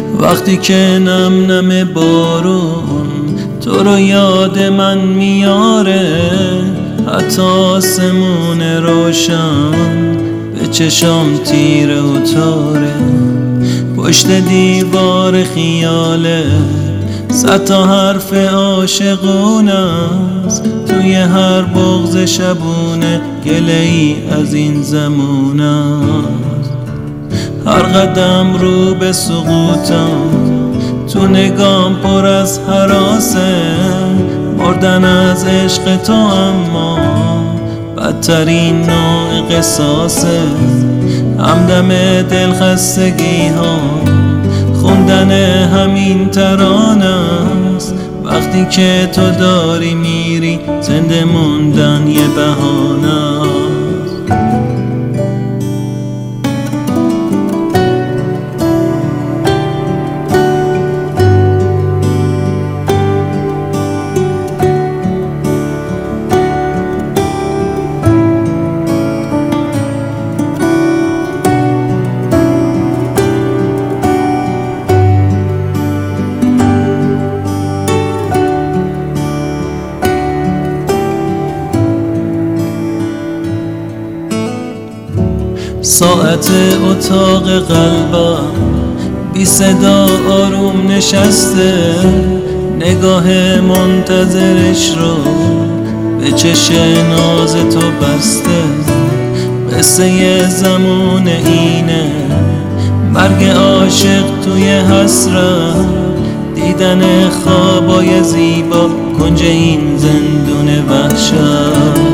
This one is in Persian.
وقتی که نم نم بارون تو رو یاد من میاره، حتی آسمون روشن به چشام تیره و تاره. پشت دیوار خیاله صد تا حرف عاشقونه است، توی هر بغض شبونه گله ای از این زمونه است. هر قدم رو به سقوطم تو نگام پر از هراسه، مردن از عشق تو اما بدترین نوع قصاصه. همدم دلخستگی ها خوندن همین ترانه است، وقتی که تو داری میری زنده موندن یه بهانه است. ساعت اتاق قلبم بی صدا آروم نشسته، نگاه منتظرش رو به چش ناز تو بسته. قصه زمان اینه، مرگ عاشق توی حسرت، دیدن خوابای زیبا کنج این زندون وحشت.